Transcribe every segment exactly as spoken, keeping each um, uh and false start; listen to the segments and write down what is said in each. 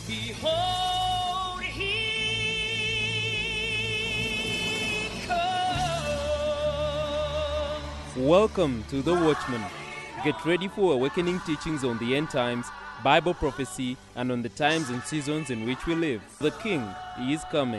Behold, he comes. Welcome to The Watchman. Get ready for awakening teachings on the end times, Bible prophecy, and on the times and seasons in which we live. The King is coming.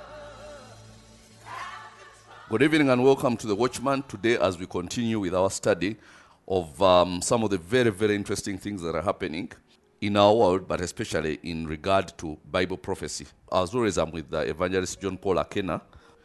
Good evening and welcome to The Watchman. Today, as we continue with our study of um, some of the very, very interesting things that are happening in our world, but especially in regard to Bible prophecy. As always, I'm with the evangelist John Paul Akena,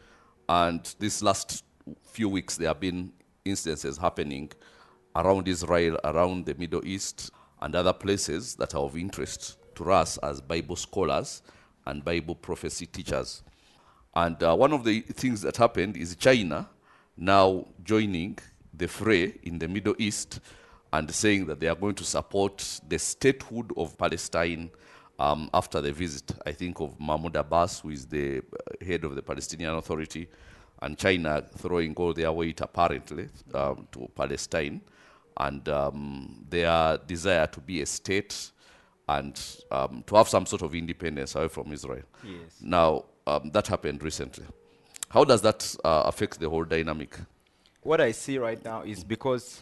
and this last few weeks there have been instances happening around Israel, around the Middle East, and other places that are of interest to us as Bible scholars and Bible prophecy teachers. And uh, one of the things that happened is China now joining the fray in the Middle East and saying that they are going to support the statehood of Palestine um, after the visit, I think, of Mahmoud Abbas, who is the head of the Palestinian Authority, and China throwing all their weight, apparently, um, to Palestine, and um, their desire to be a state and um, to have some sort of independence away from Israel. Yes. Now, um, that happened recently. How does that uh, affect the whole dynamic? What I see right now is because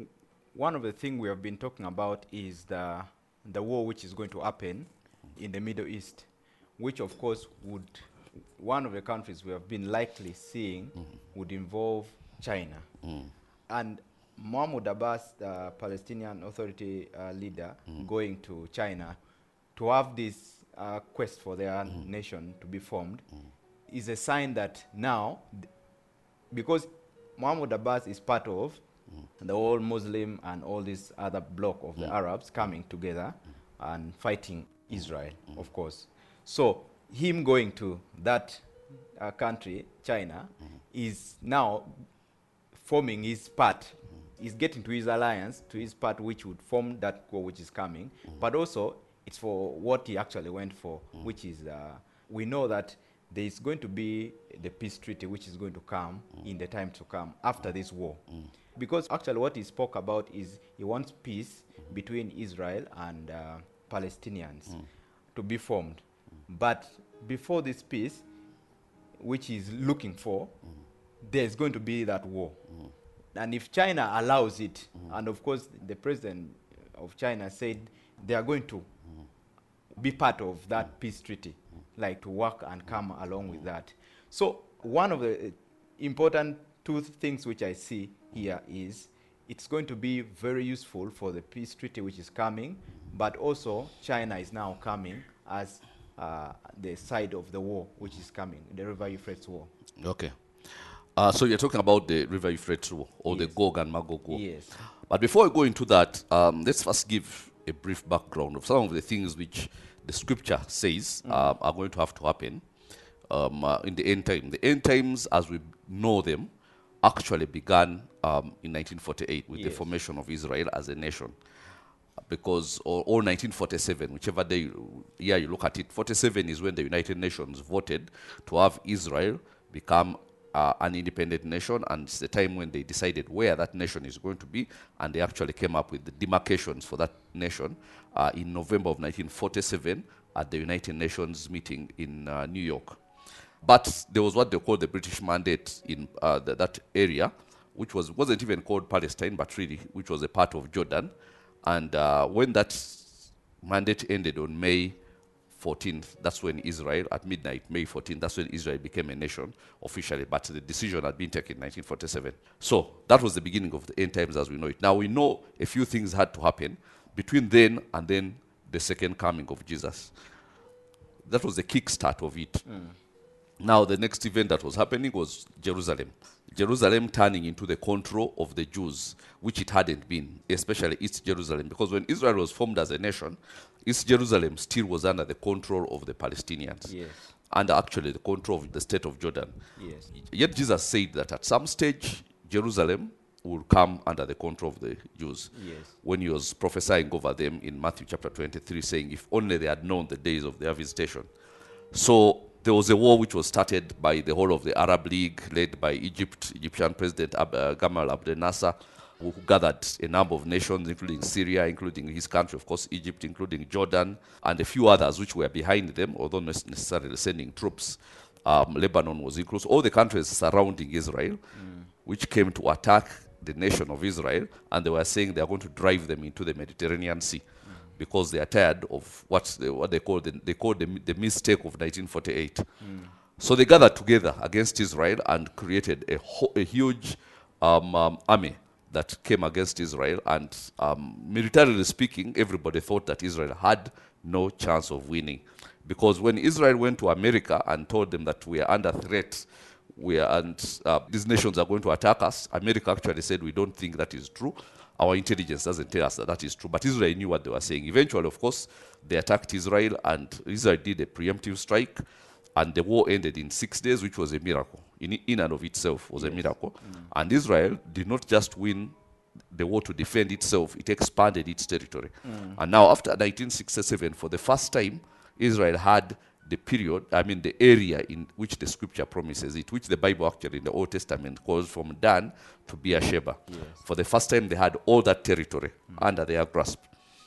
one of the things we have been talking about is the the war which is going to happen in the Middle East, which of course would, one of the countries we have been likely seeing mm-hmm. would involve China. Mm. And Mahmoud Abbas, the Palestinian Authority uh, leader, mm. going to China to have this uh, quest for their mm. nation to be formed mm. is a sign that now, th- because Mahmoud Abbas is part of mm. the whole Muslim and all this other bloc of mm. the Arabs coming together mm. and fighting Israel, mm. of course. So him going to that uh, country, China, mm. is now forming his part. Mm. He's getting to his alliance, to his part which would form that war which is coming. Mm. But also, it's for what he actually went for, mm. which is, uh, we know that there is going to be the peace treaty which is going to come mm. in the time to come after this war. Mm. Because actually what he spoke about is he wants peace mm. between Israel and uh, Palestinians mm. to be formed. Mm. But before this peace, which he's looking for, mm. there's going to be that war. Mm. And if China allows it, mm. and of course the president of China said they are going to mm. be part of that mm. peace treaty, mm. like to work and come along with that. So one of the important two things which I see here is it's going to be very useful for the peace treaty which is coming, but also China is now coming as uh, the side of the war which is coming, the River Euphrates war. Okay. Uh, so you're talking about the River Euphrates war, or Yes. the Gog and Magog war. Yes. But before I go into that, um, let's first give a brief background of some of the things which the scripture says mm. uh, are going to have to happen um, uh, in the end time. The end times, as we know them, actually began um, in nineteen forty-eight with the Yes. formation of Israel as a nation. Because, or, or nineteen forty-seven, whichever day, yeah, you look at it, forty-seven is when the United Nations voted to have Israel become uh, an independent nation, and it's the time when they decided where that nation is going to be, and they actually came up with the demarcations for that nation uh, in November of nineteen forty-seven at the United Nations meeting in uh, New York. But there was what they called the British Mandate in uh, the, that area, which was, wasn't even called Palestine, but really, which was a part of Jordan. And uh, when that mandate ended on May fourteenth, that's when Israel, at midnight, May fourteenth, that's when Israel became a nation officially. But the decision had been taken in nineteen forty-seven. So that was the beginning of the end times as we know it. Now we know a few things had to happen between then and then the second coming of Jesus. That was the kickstart of it. Mm. Now, the next event that was happening was Jerusalem. Jerusalem turning into the control of the Jews, which it hadn't been, especially East Jerusalem. Because when Israel was formed as a nation, East Jerusalem still was under the control of the Palestinians. Yes. And actually the control of the state of Jordan. Yes. Yet Jesus said that at some stage, Jerusalem will come under the control of the Jews. Yes. When he was prophesying over them in Matthew chapter twenty-three, saying, if only they had known the days of their visitation. So there was a war which was started by the whole of the Arab League, led by Egypt, Egyptian President Ab- uh, Gamal Abdel Nasser, who gathered a number of nations, including Syria, including his country, of course, Egypt, including Jordan, and a few others which were behind them, although not necessarily sending troops. Um, Lebanon was included. All the countries surrounding Israel, mm. which came to attack the nation of Israel, and they were saying they are going to drive them into the Mediterranean Sea mm. because they are tired of what they, what they call the, they call the, the mistake of nineteen forty-eight. Mm. So they gathered together against Israel and created a, ho- a huge um, um, army that came against Israel. And um, militarily speaking, everybody thought that Israel had no chance of winning. Because when Israel went to America and told them that we are under threat, we are, and uh, these nations are going to attack us, America actually said, we don't think that is true. Our intelligence doesn't tell us that that is true. But Israel knew what they were saying. Eventually, of course, they attacked Israel, and Israel did a preemptive strike, and the war ended in six days, which was a miracle. In, in and of itself was yes. a miracle. Mm. And Israel did not just win the war to defend itself, it expanded its territory. Mm. And now, after nineteen sixty-seven, for the first time, Israel had the period, I mean the area in which the scripture promises it, which the Bible actually in the Old Testament calls from Dan to Beersheba. Yes. For the first time, they had all that territory mm. under their grasp.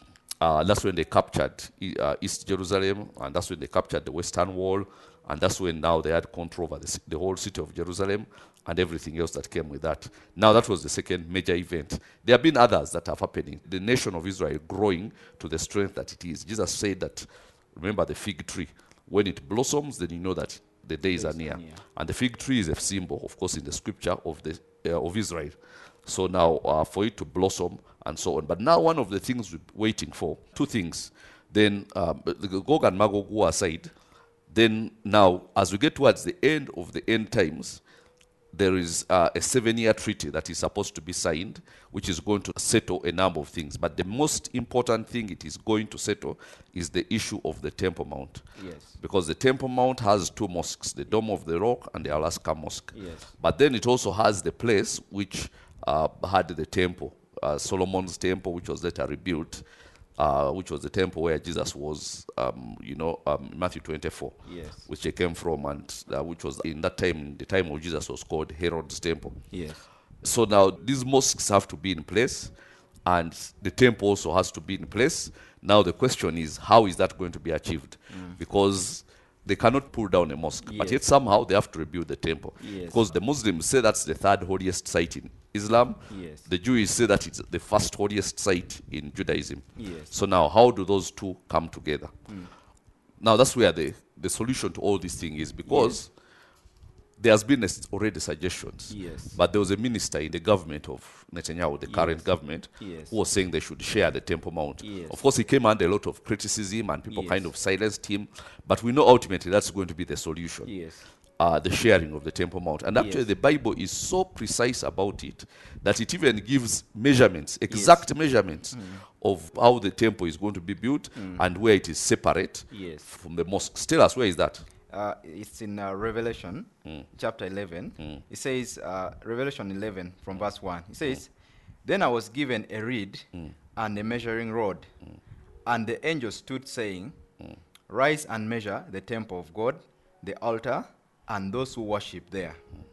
Uh, that's when they captured uh, East Jerusalem, and that's when they captured the Western Wall, and that's when now they had control over the, the whole city of Jerusalem and everything else that came with that. Now that was the second major event. There have been others that are happening. The nation of Israel growing to the strength that it is. Jesus said that, remember the fig tree, when it blossoms, then you know that the days are near. near. And the fig tree is a symbol, of course, in the scripture of the uh, of Israel. So now, uh, for it to blossom and so on. But now one of the things we're waiting for, two things. Then um, the Gog and Magog go aside. Then now, as we get towards the end of the end times, there is uh, a seven-year treaty that is supposed to be signed, which is going to settle a number of things. But the most important thing it is going to settle is the issue of the Temple Mount. Yes. Because the Temple Mount has two mosques, the Dome of the Rock and the Alaska Mosque. Yes. But then it also has the place which uh, had the temple, uh, Solomon's temple, which was later rebuilt, uh, which was the temple where Jesus was, um, you know, um, Matthew twenty-four, yes. which he came from, and uh, which was in that time, the time of Jesus was called Herod's temple. Yes. So now these mosques have to be in place, and the temple also has to be in place. Now the question is, how is that going to be achieved? Mm. Because they cannot pull down a mosque, yes. but yet somehow they have to rebuild the temple. Yes. Because the Muslims say that's the third holiest site in Islam. Yes. The Jews say that it's the first holiest site in Judaism. Yes. So now, how do those two come together? Mm. Now that's where the, the solution to all this thing is, because yes. there has been a, already suggestions, yes. but there was a minister in the government of Netanyahu, the yes. current government, yes. who was saying they should share the Temple Mount. Yes. Of course, he came under a lot of criticism, and people yes. kind of silenced him, but we know ultimately that's going to be the solution. Yes. Uh, the sharing of the Temple Mount. And actually yes. the Bible is so precise about it that it even gives measurements, exact yes. measurements mm. of how the temple is going to be built mm. and where it is separate yes. from the mosque. Tell us, where is that? Uh, it's in uh, Revelation mm. chapter eleven. Mm. It says, uh, Revelation eleven from mm. verse one. It says, mm. Then I was given a reed mm. and a measuring rod, mm. and the angel stood saying, mm. Rise and measure the temple of God, the altar, and those who worship there. Mm.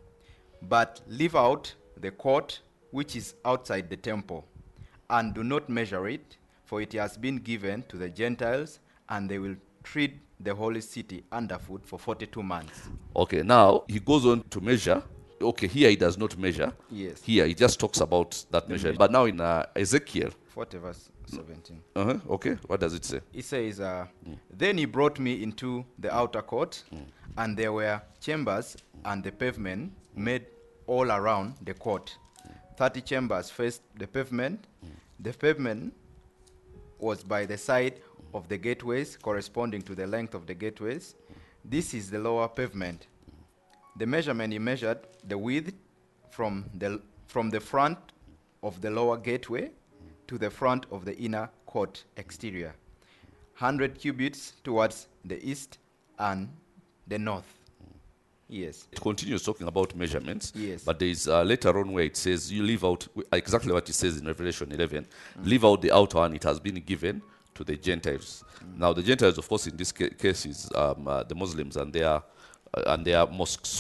But leave out the court which is outside the temple, and do not measure it, for it has been given to the Gentiles, and they will tread the holy city underfoot for forty-two months. Okay, now he goes on to measure. Okay, here he does not measure. Yes. Here he just talks about that measure. But now in uh, Ezekiel forty verse seventeen. Uh-huh. Okay, what does it say? It says, uh, mm. Then he brought me into the outer court, mm. and there were chambers, and the pavement mm. made all around the court. Mm. Thirty chambers faced the pavement. Mm. The pavement was by the side of the gateways, corresponding to the length of the gateways. Mm. This is the lower pavement. Mm. The measurement he measured the width from the from the front of the lower gateway to the front of the inner court exterior, one hundred cubits towards the east and the north. Mm. Yes. It continues talking about measurements, yes. but there is uh, later on where it says you leave out exactly what it says in Revelation eleven. Mm. Leave out the outer one, it has been given to the Gentiles. Mm. Now the Gentiles, of course, in this ca- case is um, uh, the Muslims and their uh, and their mosques. So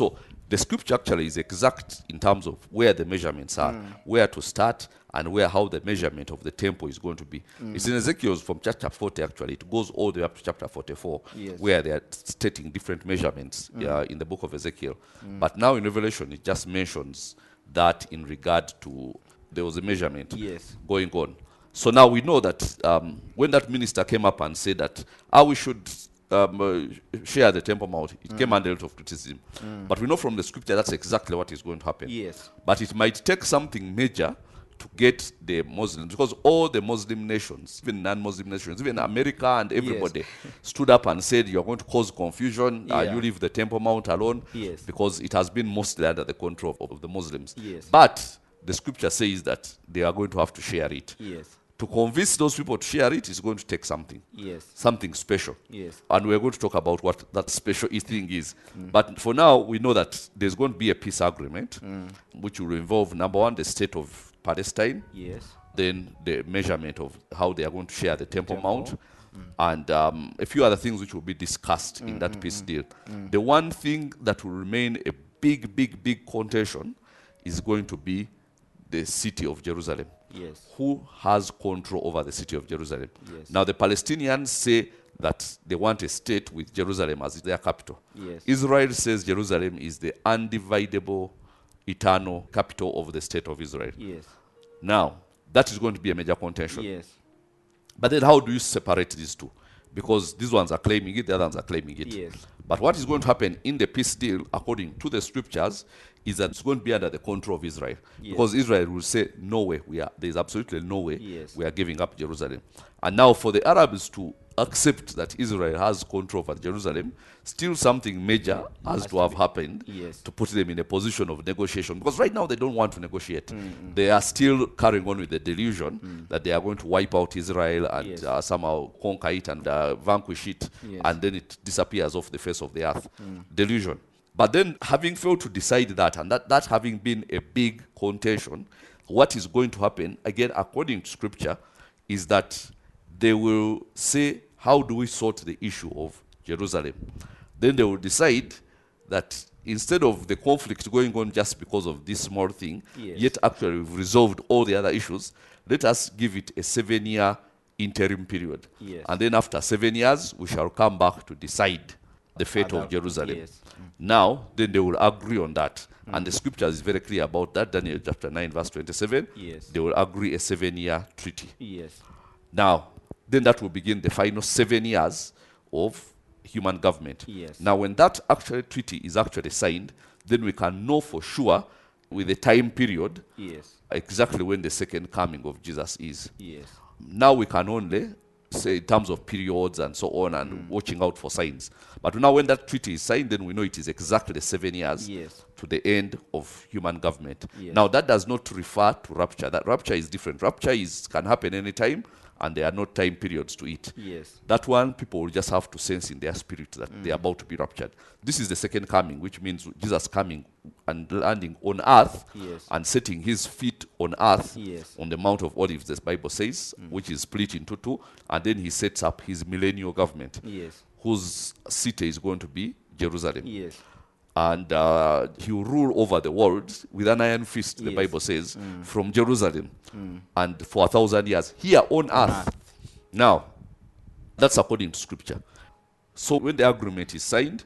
The scripture actually is exact in terms of where the measurements are, where to start, and where how the measurement of the temple is going to be. It's in Ezekiel from chapter forty actually. It goes all the way up to chapter forty-four, Yes. where they are stating different measurements uh, in the book of Ezekiel. But now in Revelation, it just mentions that in regard to there was a measurement Yes. going on. So now we know that um, when that minister came up and said that how we should um, uh, share the Temple Mount, it came under a lot of criticism. But we know from the scripture that's exactly what is going to happen. Yes. But it might take something major to get the Muslims, because all the Muslim nations, even non-Muslim nations, even America and everybody stood up and said, you're going to cause confusion, uh, Yeah. you leave the Temple Mount alone, Yes. because it has been mostly under the control of, of the Muslims. Yes. But the scripture says that they are going to have to share it. Yes. To convince those people to share it is going to take something, Yes. something special. Yes. And we're going to talk about what that special thing is. But for now, we know that there's going to be a peace agreement, which will involve, number one, the state of Palestine, Yes. then the measurement of how they are going to share the Temple, Temple. Mount, and um, a few other things which will be discussed in that peace deal. The one thing that will remain a big, big, big contention is going to be the city of Jerusalem. Yes. Who has control over the city of Jerusalem? Yes. Now, the Palestinians say that they want a state with Jerusalem as their capital. Yes. Israel says Jerusalem is the undividable, eternal capital of the state of Israel. Yes. Now, that is going to be a major contention. Yes. But then how do you separate these two? Because these ones are claiming it, the other ones are claiming it. Yes. But what is going to happen in the peace deal, according to the scriptures, is that it's going to be under the control of Israel. Yes. Because Israel will say, no way, we are, there is absolutely no way Yes. we are giving up Jerusalem. And now for the Arabs to accept that Israel has control over Jerusalem, still something major has to have happened Yes. to put them in a position of negotiation. Because right now they don't want to negotiate. They are still carrying on with the delusion that they are going to wipe out Israel and Yes. uh, somehow conquer it and uh, vanquish it, Yes. and then it disappears off the face of the earth. Delusion. But then having failed to decide that, and that, that having been a big contention, what is going to happen, again, according to scripture, is that they will say, how do we sort the issue of Jerusalem? Then they will decide that instead of the conflict going on just because of this small thing, Yes. yet actually we've resolved all the other issues, let us give it a seven-year interim period. Yes. And then after seven years, we shall come back to decide the fate Other- of Jerusalem. yes. Now, then they will agree on that. And the scripture is very clear about that. Daniel chapter nine, verse twenty-seven. Yes. They will agree a seven-year treaty. Yes. Now, then that will begin the final seven years of human government. Yes. Now, when that actual treaty is actually signed, then we can know for sure with a time period Yes. exactly when the second coming of Jesus is. Yes. Now we can only say in terms of periods and so on and watching out for signs. But now when that treaty is signed, then we know it is exactly seven years Yes. to the end of human government. Yes. Now that does not refer to rapture. That rapture is different. Rapture is can happen anytime, and there are no time periods to it. Yes. That one, people will just have to sense in their spirit that they are about to be raptured. This is the second coming, which means Jesus coming and landing on earth Yes. and setting his feet on earth Yes. on the Mount of Olives, the Bible says, which is split into two, and then he sets up his millennial government, Yes. whose city is going to be Jerusalem. Yes. And uh, he will rule over the world with an iron fist, the Yes. Bible says, from Jerusalem, and for a thousand years here on earth. Now, that's according to scripture. So when the agreement is signed,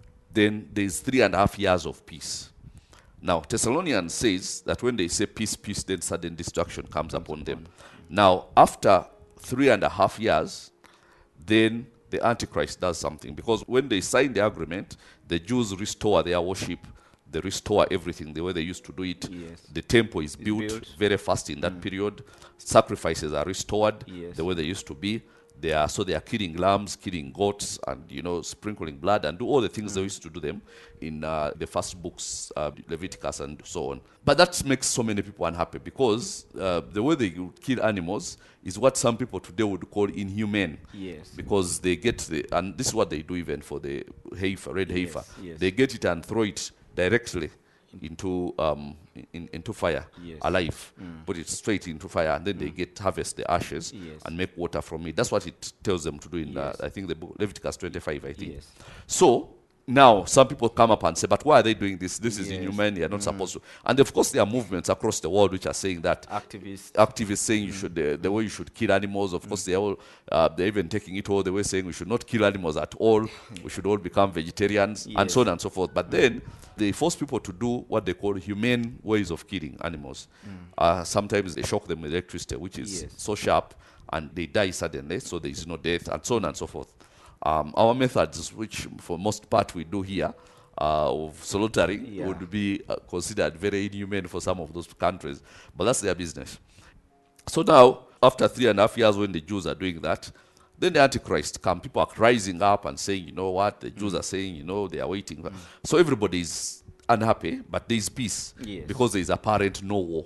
then there is three and a half years of peace. Now, Thessalonians says that when they say peace, peace, then sudden destruction comes upon them. Now, after three and a half years, then the Antichrist does something. Because when they sign the agreement, the Jews restore their worship, they restore everything the way they used to do it. Yes. The temple is built, built. very fast in that period. Sacrifices are restored Yes. the way they used to be. They are so they are killing lambs, killing goats, and you know sprinkling blood and do all the things they used to do them in uh, the first books, uh, Leviticus and so on. But that makes so many people unhappy because uh, the way they would kill animals is what some people today would call inhumane. Yes. Because they get the and this is what they do even for the heifer, red heifer. yes. They get it and throw it directly into um in, into fire Yes. alive, put it straight into fire, and then they get harvest the ashes Yes. and make water from it. That's what it tells them to do in uh, Yes. I think the book Leviticus twenty-five, I think. Yes. So Now, some people come up and say, but why are they doing this? This is Yes. inhumane, you're not supposed to. And of course, there are movements across the world which are saying that. Activists. Activists saying you should, uh, the way you should kill animals. Of course, they're, all, uh, they're even taking it all the way, saying we should not kill animals at all. We should all become vegetarians, and Yes. so on and so forth. But then, they force people to do what they call humane ways of killing animals. Uh, sometimes they shock them with electricity, which is Yes. so sharp, and they die suddenly, so there is no death, and so on and so forth. Um, our methods, which for most part we do here, uh, of slaughtering, Yeah. would be uh, considered very inhumane for some of those countries, but that's their business. So now, after three and a half years when the Jews are doing that, then the Antichrist come. People are rising up and saying, you know what, the Jews are saying, you know, they are waiting. So everybody is unhappy, but there is peace Yes. because there is apparent no war.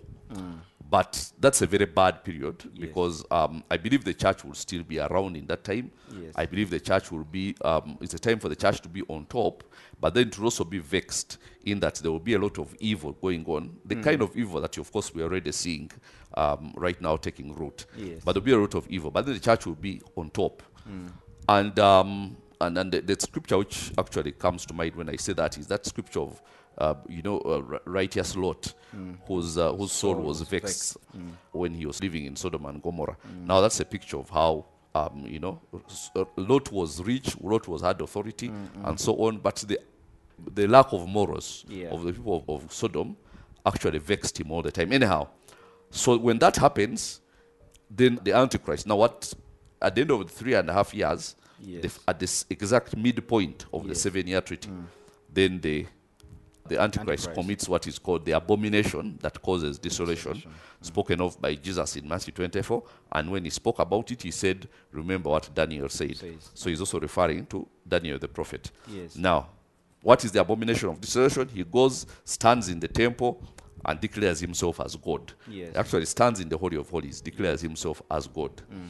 But that's a very bad period because um, I believe the church will still be around in that time. Yes. I believe the church will be, um, it's a time for the church to be on top, but then to also be vexed in that there will be a lot of evil going on. The kind of evil that, of course, we are already seeing um, right now taking root. Yes. But there will be a lot of evil, but then the church will be on top. And, um, and, and the, the scripture which actually comes to mind when I say that is that scripture of Uh, you know, uh, righteous Lot, whose uh, whose soul was vexed when he was living in Sodom and Gomorrah. Now that's a picture of how, um, you know, s- uh, Lot was rich, Lot was had authority, and so on. But the the lack of morals Yeah. of the people of, of Sodom actually vexed him all the time. Anyhow, so when that happens, then the Antichrist. Now, what at the end of the three and a half years, Yes. the, at this exact midpoint of the Yes. seven-year treaty, then the the Antichrist, Antichrist. commits what is called the abomination that causes desolation, spoken of by Jesus in Matthew twenty-four. And when he spoke about it, he said, remember what Daniel said. Says. So he's also referring to Daniel the prophet. Yes. Now, what is the abomination of desolation? He goes, stands in the temple, and declares himself as God. Yes. Actually stands in the Holy of Holies, declares himself as God.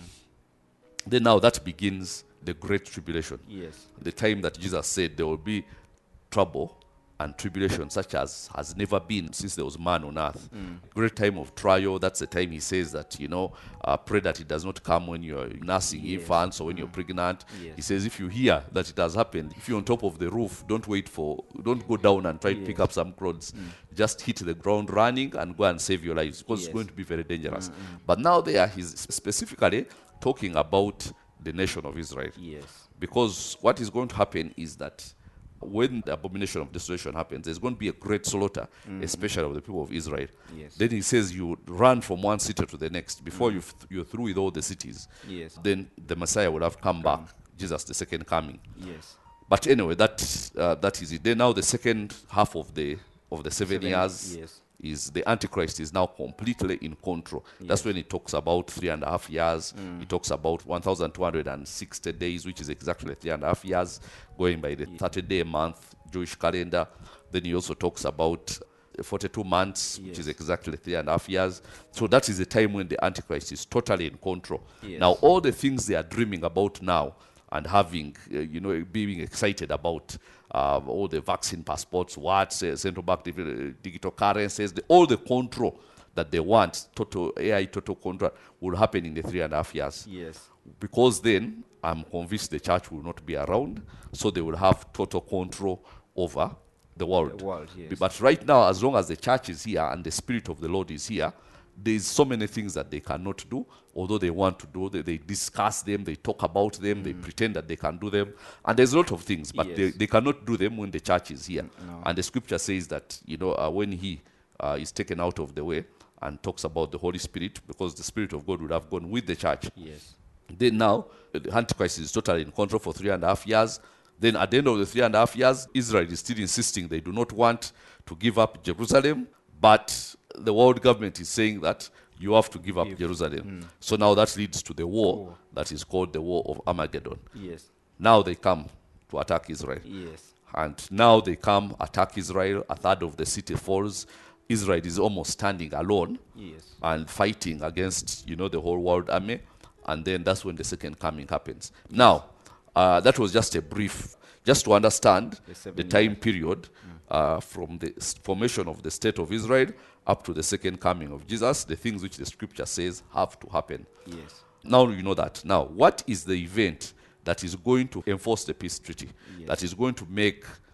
Then now that begins the Great Tribulation. Yes. The time that Jesus said there will be trouble and tribulation such as has never been since there was man on earth. Great time of trial. That's the time he says that, you know, uh, pray that it does not come when you're nursing Yes. infants or when you're pregnant. Yes. He says if you hear that it has happened, if you're on top of the roof, don't wait for, don't go down and try to pick Yes. up some clothes. Just hit the ground running and go and save your lives because Yes. it's going to be very dangerous. But now there he's specifically talking about the nation of Israel. Yes. Because what is going to happen is that when the abomination of desolation happens, there's going to be a great slaughter, especially of the people of Israel. Yes. Then he says you run from one city to the next. Before you th- you're through with all the cities, Yes. then the Messiah would have come back, Jesus the second coming. Yes. But anyway, that uh, that is it. Then now the second half of the of the seven, Seven, years yes. is the Antichrist is now completely in control. That's when he talks about three and a half years. He talks about one thousand two hundred sixty days, which is exactly three and a half years, going by the thirty-day month Jewish calendar. Then he also talks about forty-two months, which is Yes. exactly three and a half years. So that is the time when the Antichrist is totally in control. Yes. Now, all the things they are dreaming about now and having, uh, you know, being excited about uh, all the vaccine passports, what, uh, central bank div- uh, digital currencies, the, all the control that they want, total A I, total control, will happen in the three and a half years. Yes. Because then I'm convinced the church will not be around, so they will have total control over the world. The world, yes. But right now, as long as the church is here and the Spirit of the Lord is here, there's so many things that they cannot do, although they want to do. They, they discuss them, they talk about them, they pretend that they can do them. And there's a lot of things, but they, Yes. they cannot do them when the church is here. no. And the scripture says that, you know, uh, when he uh, is taken out of the way and talks about the Holy Spirit, because the Spirit of God would have gone with the church. Yes. Then now, the Antichrist is totally in control for three and a half years. Then at the end of the three and a half years, Israel is still insisting they do not want to give up Jerusalem, but the world government is saying that you have to give up Give. Jerusalem. So now that leads to the war that is called the War of Armageddon. Yes. Now they come to attack Israel. Yes. And now they come, attack Israel, a third of the city falls. Israel is almost standing alone Yes. and fighting against, you know, the whole world army. And then that's when the second coming happens. Now, uh, that was just a brief, just to understand The the, seven time period uh, from the s- formation of the state of Israel up to the second coming of Jesus, the things which the scripture says have to happen. Yes. Now you know that. Now, what is the event that is going to enforce the peace treaty? Yes. That is going to make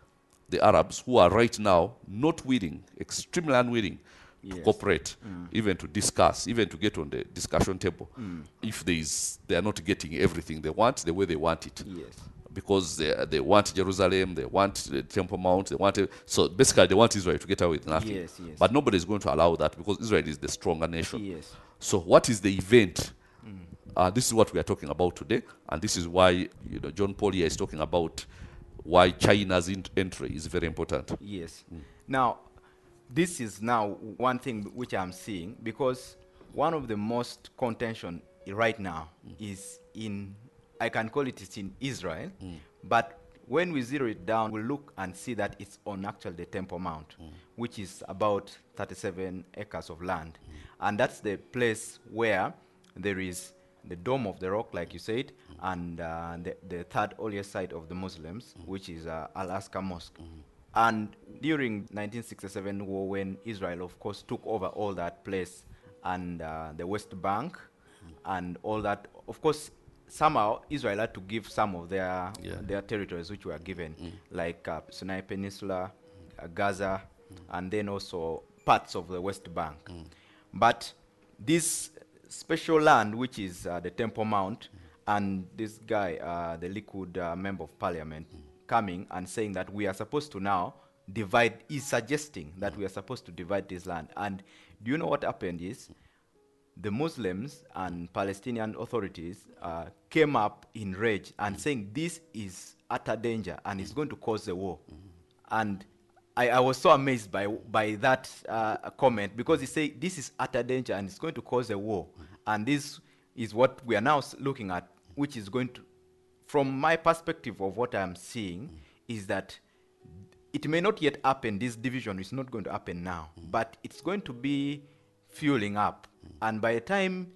the Arabs, who are right now not willing, extremely unwilling to Yes. cooperate, even to discuss, even to get on the discussion table, if there is, they are not getting everything they want the way they want it. Yes. Because they, they want Jerusalem, they want the Temple Mount, they want it. So basically they want Israel to get away with nothing. Yes, yes. But nobody is going to allow that because Israel is the stronger nation. Yes. So what is the event? Uh, this is what we are talking about today, and this is why, you know, John Paul here is talking about why China's in- entry is very important. Yes. Now, this is now one thing which I'm seeing, because one of the most contention right now is in, I can call it, it's in Israel, but when we zero it down, we look and see that it's on actually the Temple Mount, which is about thirty-seven acres of land. And that's the place where there is the Dome of the Rock, like you said, and uh, the, the third holiest site of the Muslims, which is uh, Al-Aqsa Mosque. And during nineteen sixty-seven war, when Israel, of course, took over all that place and uh, the West Bank and all that, of course, somehow Israel had to give some of their Yeah. their territories which were given, like uh, Sinai Peninsula, uh, Gaza, and then also parts of the West Bank. But this special land, which is uh, the Temple Mount, and this guy, uh, the Likud uh, member of parliament, coming and saying that we are supposed to now divide, is suggesting that we are supposed to divide this land. And do you know what happened is, the Muslims and Palestinian authorities uh, came up in rage and saying this is utter danger and it's going to cause a war. And I, I was so amazed by by that uh, comment, because he said this is utter danger and it's going to cause a war. And this is what we are now s- looking at, which is going to, from my perspective of what I'm seeing, is that it may not yet happen. This division is not going to happen now, but it's going to be fueling up. And by the time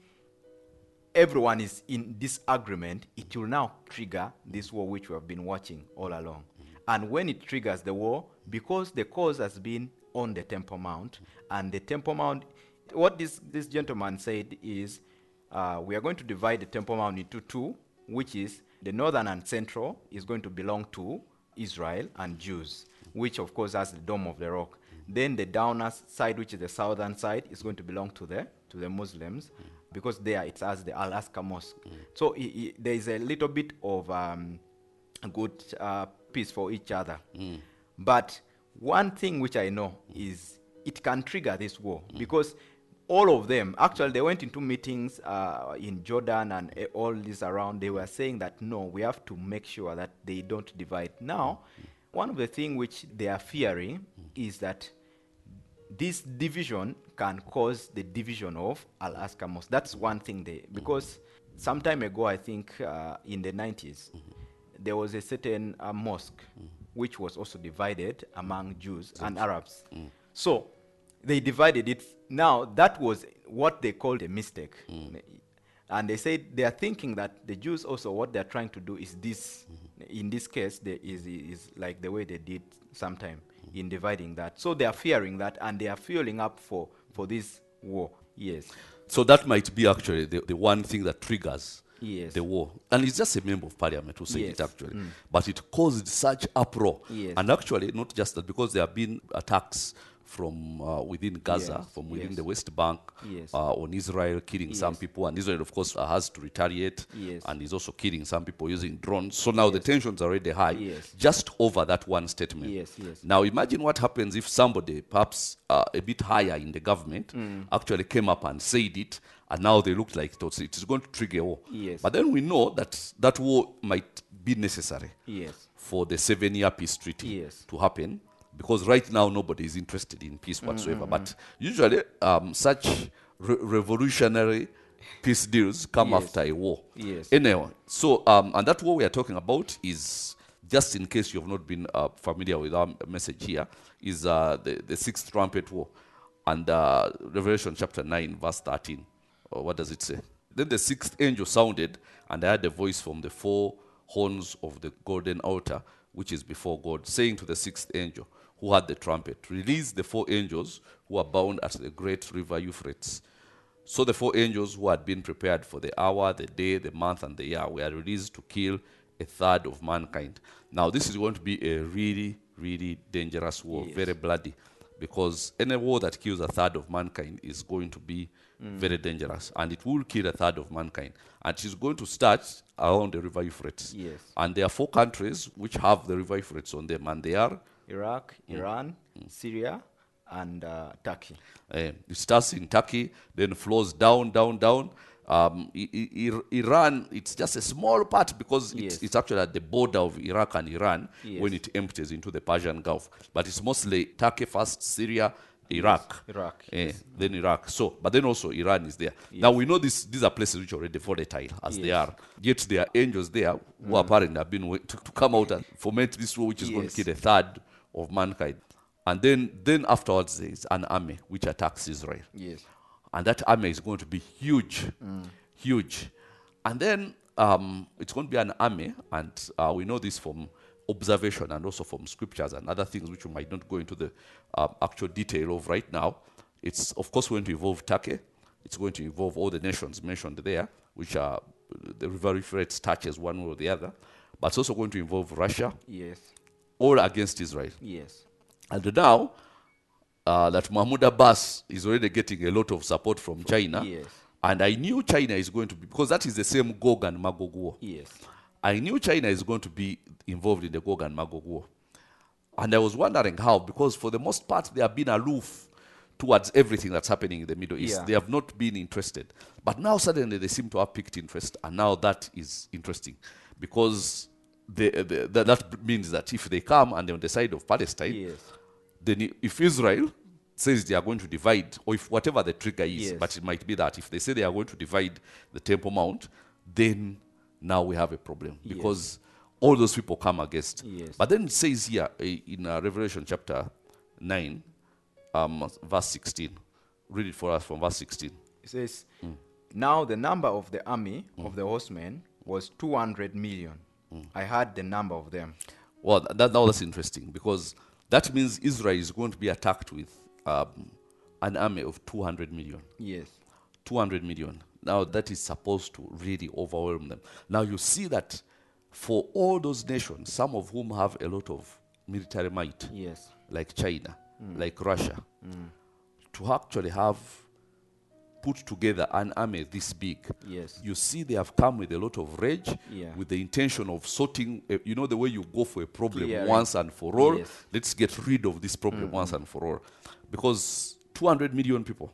everyone is in disagreement, it will now trigger this war which we have been watching all along. And when it triggers the war, because the cause has been on the Temple Mount, and the Temple Mount, what this, this gentleman said is, uh, we are going to divide the Temple Mount into two, which is the northern and central is going to belong to Israel and Jews, which of course has the Dome of the Rock. Then the downer side, which is the southern side, is going to belong to the to the Muslims, because there it has the Al-Aqsa Mosque. So i- i- there is a little bit of um, good uh, peace for each other. But one thing which I know is it can trigger this war, because all of them, actually, they went into meetings uh, in Jordan and uh, all this around. They were saying that, no, we have to make sure that they don't divide. Now, one of the things which they are fearing is that this division can cause the division of Al-Aqsa Mosque. That's one thing they, because some time ago, I think uh, in the nineties, there was a certain uh, mosque which was also divided among Jews and Arabs. So they divided it. Now, that was what they called a mistake. And they said they are thinking that the Jews also, what they're trying to do is this, in this case, they is, is like the way they did sometime in dividing that. So they are fearing that, and they are fueling up for, for this war. Yes. So that might be actually the, the one thing that triggers Yes. the war. And it's just a member of parliament who said Yes. it actually. But it caused such uproar. Yes. And actually, not just that, because there have been attacks from uh, within Gaza, Yes. from within Yes. the West Bank, Yes. uh, on Israel, killing some Yes. people. And Israel, of course, uh, has to retaliate. Yes. And is also killing some people using drones. So now the tensions are already high, Yes. just over that one statement. Yes, yes. Now imagine what happens if somebody, perhaps uh, a bit higher in the government, actually came up and said it, and now they look like it was, it is going to trigger a war. Yes. But then we know that that war might be necessary Yes. for the seven-year peace treaty Yes. to happen, because right now nobody is interested in peace whatsoever. But usually um, such re- revolutionary peace deals come Yes. after a war. Yes. Anyway, so um, and that war we are talking about is, just in case you have not been uh, familiar with our message here, is uh, the, the sixth trumpet war. And uh, Revelation chapter nine, verse thirteen. Uh, what does it say? Then the sixth angel sounded, and I heard a voice from the four horns of the golden altar, which is before God, saying to the sixth angel, who had the trumpet, release the four angels who are bound at the great river Euphrates. So the four angels who had been prepared for the hour, the day, the month, and the year were released to kill a third of mankind. Now this is going to be a really, really dangerous war, Yes. very bloody, because any war that kills a third of mankind is going to be very dangerous, and it will kill a third of mankind. And it's going to start around the River Euphrates. Yes. And there are four countries which have the River Euphrates on them, and they are, Iraq, Iran, Syria, and uh, Turkey. uh, it starts in Turkey, then flows down, down, down. Um, I- I- I- Iran, it's just a small part because it's, Yes. it's actually at the border of Iraq and Iran Yes. when it empties into the Persian Gulf. But it's mostly Turkey first, Syria, Iraq. Iraq, Eh, then Iraq. So, but then also Iran is there. Now we know this, these are places which are already volatile as they Yes. are. Yet there are angels there who apparently have been wait- to, to come out and foment this war, which is going to Yes. kill a third of mankind. And then, then afterwards there is an army which attacks Israel. Yes. And that army is going to be huge, huge. And then um, it's going to be an army, and uh, we know this from observation and also from scriptures and other things which we might not go into the uh, actual detail of right now. It's of course going to involve Turkey. It's going to involve all the nations mentioned there, which are the River Euphrates touches one way or the other. But it's also going to involve Russia, Yes. all against Israel. Yes. And now uh, that Mahmoud Abbas is already getting a lot of support from China. Yes. And I knew China is going to be, because that is the same Gog and Magog war. Yes. I knew China is going to be involved in the Gog and Magog war. And I was wondering how, because for the most part, they have been aloof towards everything that's happening in the Middle East. Yeah. They have not been interested. But now suddenly they seem to have picked interest, and now that is interesting. Because they, they, that, that means that if they come and they're on the side of Palestine, Yes. then if Israel says they are going to divide, or if whatever the trigger is, Yes. but it might be that if they say they are going to divide the Temple Mount, then now we have a problem Yes. because all those people come against. Yes. But then it says here eh, in uh, Revelation chapter nine, um, verse sixteen. Read it for us from verse sixteen. It says, now the number of the army of the horsemen was two hundred million. I had the number of them. Well, th- that, now that's interesting because that means Israel is going to be attacked with um, an army of two hundred million. Yes. two hundred million. Now that is supposed to really overwhelm them. Now you see that for all those nations, some of whom have a lot of military might, Yes. like China, like Russia, to actually have put together an army this big, Yes. you see they have come with a lot of rage, Yeah. with the intention of sorting, uh, you know, the way you go for a problem Clearing. once and for all. Yes. Let's get rid of this problem once and for all. Because two hundred million people.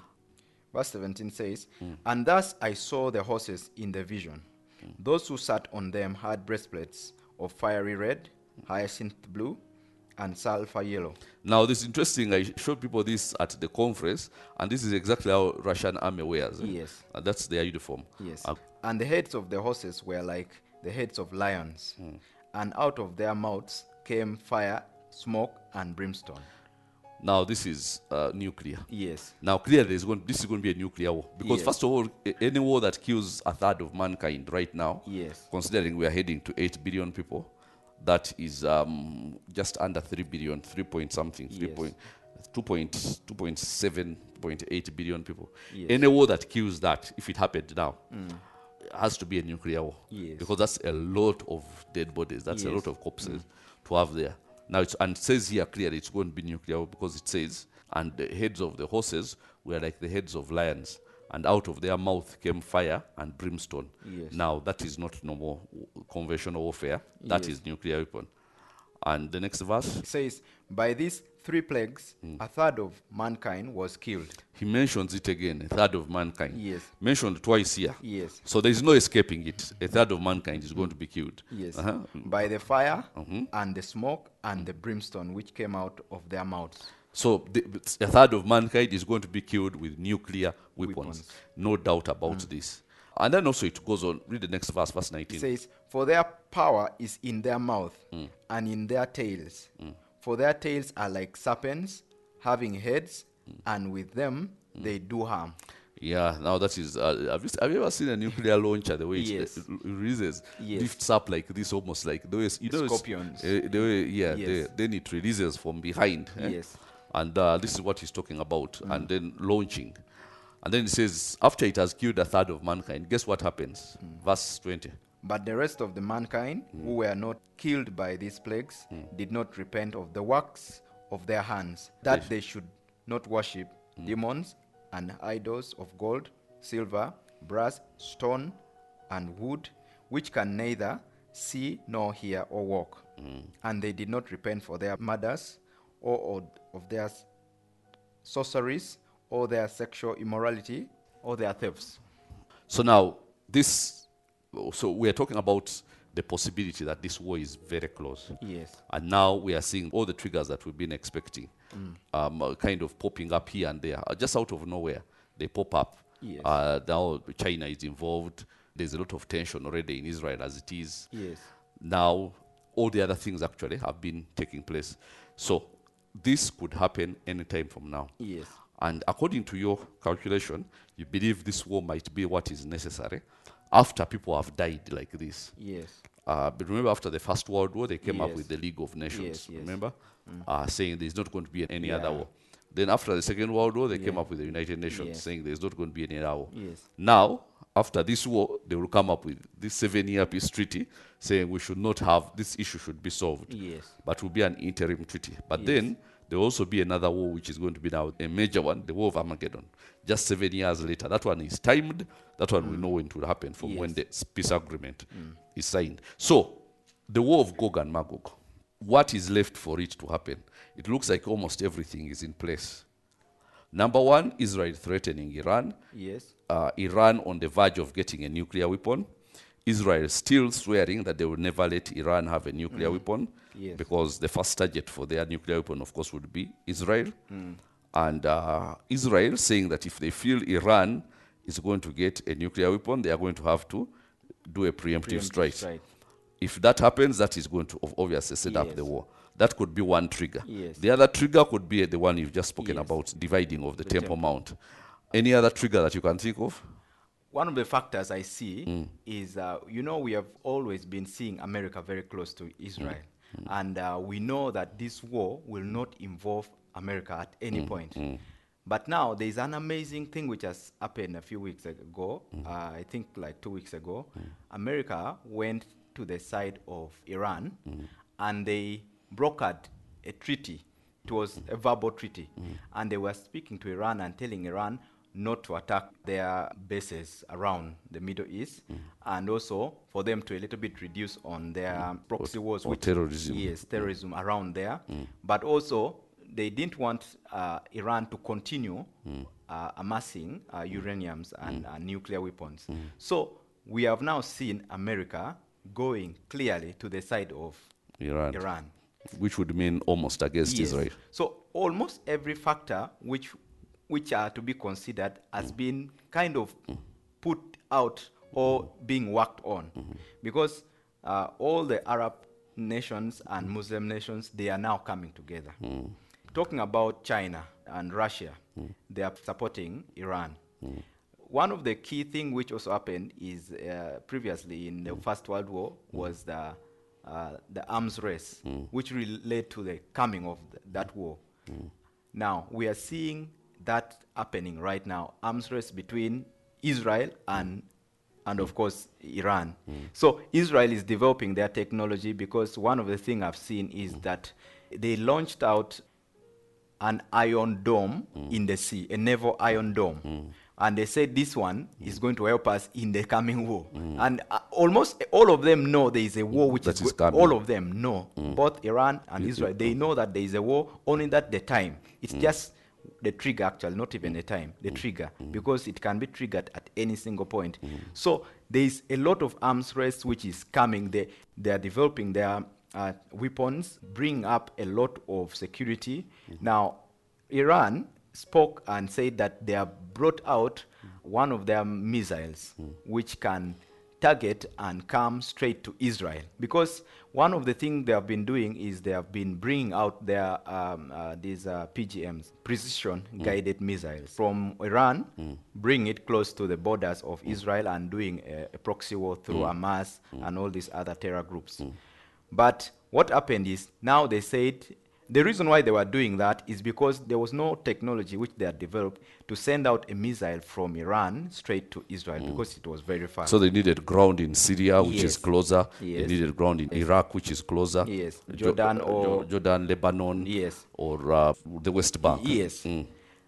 Verse seventeen says, and thus I saw the horses in the vision. Those who sat on them had breastplates of fiery red, hyacinth blue, and sulfur yellow. Now, this is interesting. I showed people this at the conference, and this is exactly how Russian army wears. eh? Yes. And that's their uniform. Yes. Uh, And the heads of the horses were like the heads of lions. And out of their mouths came fire, smoke, and brimstone. now, this is uh, nuclear. Yes. Now, clearly, it's going, this is going to be a nuclear war. Because, Yes. first of all, a- any war that kills a third of mankind right now, Yes. considering we are heading to eight billion people, that is um, just under three billion, three point something, three Yes. point, two point, two point seven, two point eight billion people. Yes. Any war that kills that, if it happened now, has to be a nuclear war. Yes. Because that's a lot of dead bodies. That's a Yes. lot of corpses to have there. Now, it's, and it says here clearly it's going to be nuclear war because it says, and the heads of the horses were like the heads of lions, and out of their mouth came fire and brimstone. Yes. Now, that is not normal w- conventional warfare. That is Yes. nuclear weapon. And the next verse, It says, by these three plagues, a third of mankind was killed. he mentions it again, a third of mankind. Yes. Mentioned twice here. Yes. So there is no escaping it. A third of mankind is going to be killed. Yes. Uh-huh. By the fire and the smoke and the brimstone which came out of their mouths. So the, a third of mankind is going to be killed with nuclear weapons. Weapons. No doubt about this. And then also it goes on. Read the next verse, verse It nineteen. says, for their power is in their mouth and in their tails. For their tails are like serpents, having heads, and with them they do harm. Yeah, now that is. Uh, have, you, have you ever seen a nuclear launcher? The way Yes. it, uh, releases, Yes. lifts up like this, almost like the way you know, it's- Scorpions. Uh, the way, yeah. Yes. The, then it releases from behind. eh? Yes. And uh, this is what he's talking about. And then launching, and then it says after it has killed a third of mankind, guess what happens? Verse twenty. But the rest of the mankind who were not killed by these plagues did not repent of the works of their hands, that Yes. they should not worship demons and idols of gold, silver, brass, stone, and wood, which can neither see nor hear or walk. And they did not repent for their murders, or of- of their sorceries, or their sexual immorality, or their thefts. So now, this, so we are talking about the possibility that this war is very close. Yes. And now we are seeing all the triggers that we've been expecting, um, uh, kind of popping up here and there, uh, just out of nowhere. They pop up. Yes. Uh, now China is involved. There's a lot of tension already in Israel as it is. Yes. Now, all the other things actually have been taking place. So this could happen anytime from now. Yes. And according to your calculation, you believe this war might be what is necessary after people have died like this. Yes. Uh, but remember, after the First World War, they came up Yes. with the League of Nations, Yes, yes. remember? Uh, saying there's not going to be any Yeah. other war. Then after the Second World War, they came Yeah. up with the United Nations, Yes. saying there's not going to be any other war. Yes. Now, after this war, they will come up with this seven-year peace treaty, saying we should not have, this issue should be solved. Yes. But will be an interim treaty. But Yes. then, there will also be another war, which is going to be now a major one, the War of Armageddon. Just seven years later. That one is timed. That one we know when it will happen from when the Yes. peace agreement is signed. So, the war of Gog and Magog, what is left for it to happen? It looks like almost everything is in place. Number one, Israel threatening Iran. Yes. Uh, Iran on the verge of getting a nuclear weapon. Israel still swearing that they will never let Iran have a nuclear weapon, Yes. because the first target for their nuclear weapon, of course, would be Israel. And uh, Israel saying that if they feel Iran is going to get a nuclear weapon, they are going to have to do a preemptive, Preemptive strike. strike. If that happens, that is going to ov- obviously set up Yes. the war. That could be one trigger. Yes. The other trigger could be the one you've just spoken Yes. about, dividing of the, The Temple temple. Mount. Any other trigger that you can think of? One of the factors I see is, uh, you know, we have always been seeing America very close to Israel. And uh, we know that this war will not involve America at any point. But now there's an amazing thing which has happened a few weeks ago, uh, I think like two weeks ago. America went to the side of Iran and they brokered a treaty. It was a verbal treaty. And they were speaking to Iran and telling Iran not to attack their bases around the Middle East, and also for them to a little bit reduce on their proxy wars, or which terrorism. yes, terrorism around there. But also they didn't want uh, Iran to continue uh, amassing uh, uraniums and uh, nuclear weapons. So we have now seen America going clearly to the side of Iran. Iran. Which would mean almost against Yes. Israel. So almost every factor which which are to be considered has been kind of put out or being worked on, because uh, all the Arab nations and Muslim nations, they are now coming together. Talking about China and Russia, they are supporting Iran. One of the key things which also happened is uh, previously in the First World War was the uh, the arms race, which really led to the coming of th- that war. Now we are seeing that happening right now, arms race between Israel and and of course Iran. So Israel is developing their technology, because one of the things I've seen is that they launched out an iron dome in the sea, a naval iron dome. And they said this one is going to help us in the coming war. And uh, almost all of them know there is a war which That is, is go- coming. all of them know, both Iran and Israel, they know that there is a war, only that the time. It's just the trigger, actually, not even the time, the trigger, because it can be triggered at any single point. So there is a lot of arms race which is coming. They, they are developing their uh, weapons, bring up a lot of security. Now, Iran spoke and said that they have brought out one of their missiles which can target and come straight to Israel. Because one of the things they have been doing is they have been bringing out their um, uh, these uh, P G Ms, precision guided missiles, from Iran, bring it close to the borders of Israel and doing a, a proxy war through Hamas and all these other terror groups. But what happened is now they said the reason why they were doing that is because there was no technology which they had developed to send out a missile from Iran straight to Israel because it was very far. So they needed ground in Syria, which Yes. is closer. Yes. They needed ground in Iraq, which is closer. Yes. Jo- Jordan uh, or- Jo- Jordan, Lebanon, Yes. or uh, the West Bank. Yes. Mm.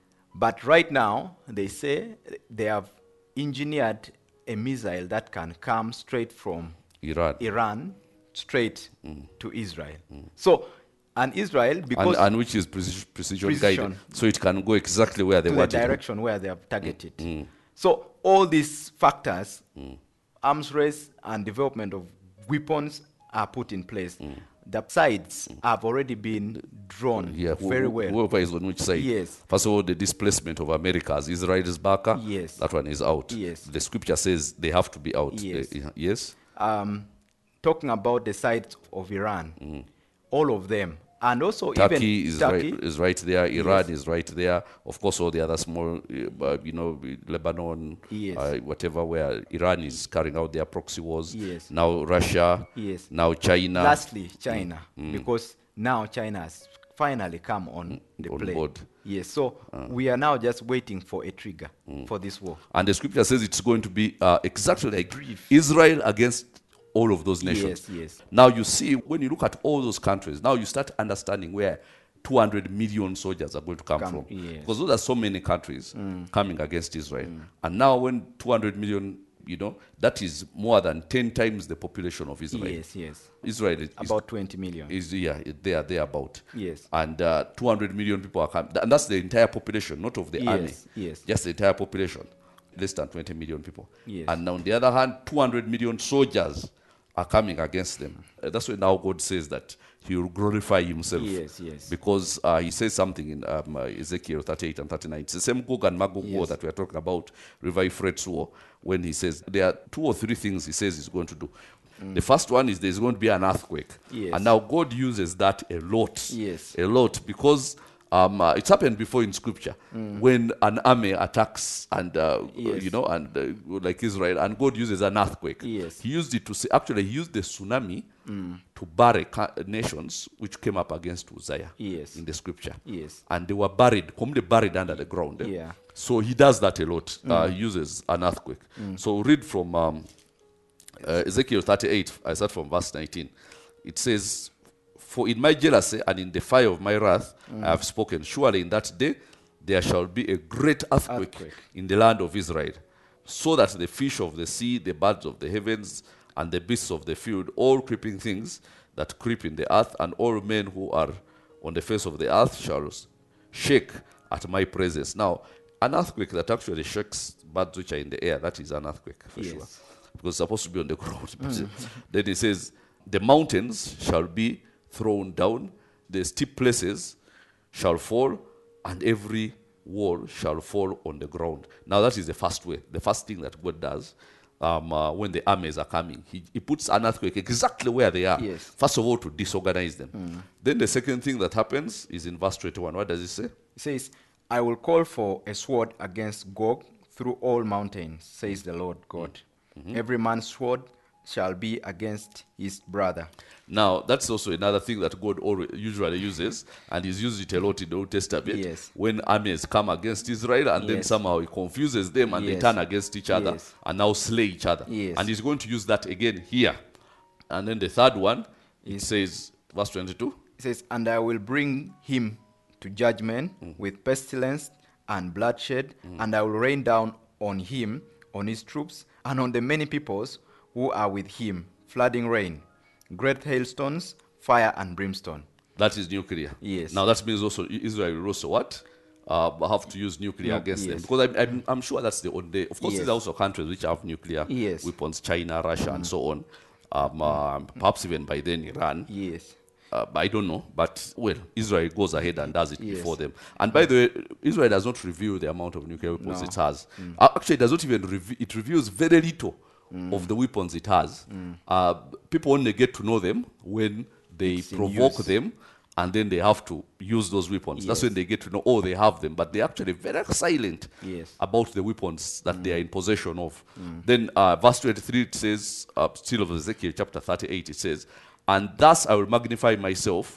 But right now, they say they have engineered a missile that can come straight from Iran. Iran straight to Israel. So, and Israel, And, because and which is precision, precision, Precision. guided, so it can go exactly where they to the want it. direction where they have targeted. So all these factors, arms race and development of weapons are put in place. The sides have already been drawn Yeah, who- very who- well. Whoever is on which side. Yes. First of all, the displacement of Americas. Israel is back. Yes. That one is out. Yes. The scripture says they have to be out. Yes. They- yes. Um, talking about the sides of Iran, all of them, and also Turkey even is Turkey, right is right there. Iran Yes. is right there. Of course, all the other small, uh, you know, Lebanon, Yes. uh, whatever, where Iran is carrying out their proxy wars. Yes. Now Russia. Yes. Now China. lastly China, because now China has finally come on the on play. board. Yes, so we are now just waiting for a trigger for this war. And the scripture says it's going to be uh, exactly like Israel against all of those nations. Yes, yes. Now you see, when you look at all those countries, now you start understanding where two hundred million soldiers are going to come, Come, from. yes. Because those are so many countries coming against Israel. And now when two hundred million, you know, that is more than ten times the population of Israel. Yes, yes. Israel is, About twenty million. is yeah, they are there about. Yes. And uh, two hundred million people are coming. And that's the entire population, not of the Yes, army. yes. Just the entire population. Less than twenty million people. Yes. And on the other hand, two hundred million soldiers are coming against them. Uh, that's why now God says that he will glorify himself. Yes, yes. Because uh, he says something in um, uh, Ezekiel thirty-eight and thirty-nine. It's the same Gog and Magog war Yes. that we are talking about, River Euphrates war, when he says there are two or three things he says he's going to do. The first one is there's going to be an earthquake. Yes. And now God uses that a lot. Yes. A lot, because um, uh, it's happened before in scripture when an army attacks and, uh, Yes. you know, and uh, like Israel, and God uses an earthquake. Yes. He used it to say, actually, he used the tsunami to bury ca- nations which came up against Uzziah Yes. in the scripture. Yes. And they were buried, completely buried under the ground. eh? Yeah. So he does that a lot. Uh, he uses an earthquake. So read from um, uh, Ezekiel thirty-eight, I start from verse nineteen. It says, "For in my jealousy and in the fire of my wrath I have spoken. Surely in that day there shall be a great earthquake, Earthquake. in the land of Israel, so that the fish of the sea, the birds of the heavens, and the beasts of the field, all creeping things that creep in the earth, and all men who are on the face of the earth shall shake at my presence." Now, an earthquake that actually shakes birds which are in the air, that is an earthquake for Yes. sure. Because it's supposed to be on the ground. Then it says, "The mountains shall be thrown down, the steep places shall fall, and every wall shall fall on the ground." Now that is the first way, the first thing that God does um, uh, when the armies are coming. He, he puts an earthquake exactly where they are. Yes. First of all, to disorganize them. Then the second thing that happens is in verse twenty-one. What does it say? It says, "I will call for a sword against Gog through all mountains, says the Lord God. Every man's sword shall be against his brother." Now, that's also another thing that God always, usually uses, and he's used it a lot in the Old Testament. Yes. When armies come against Israel, and then Yes. somehow he confuses them, and they Yes. turn against each other, Yes. and now slay each other. Yes. And he's going to use that again here. And then the third one, it Yes. says, verse twenty-two, It says, "And I will bring him to judgment with pestilence and bloodshed, and I will rain down on him, on his troops, and on the many peoples who are with him, flooding rain, great hailstones, fire and brimstone." that is nuclear. Yes. Now that means also Israel will also what? Uh, have to use nuclear No, against them. yes. Because I'm, I'm, I'm sure that's the only. Of course, Yes. there's also countries which have nuclear Yes. weapons, China, Russia, and so on. Um, uh, perhaps even by then Iran. Yes. Uh, I don't know, but well, Israel goes ahead and does it Yes. before them. And by the way, Israel does not reveal the amount of nuclear weapons No. it has. Uh, actually, it does not even reveal, it reveals very little of the weapons it has. Uh, people only get to know them when they It's in provoke use. them, and then they have to use those weapons. That's Yes. when they get to know, oh, they have them, but they're actually very silent Yes. about the weapons that they are in possession of. Then uh, verse twenty-three, it says, uh, still of Ezekiel chapter thirty-eight, it says, "And thus I will magnify myself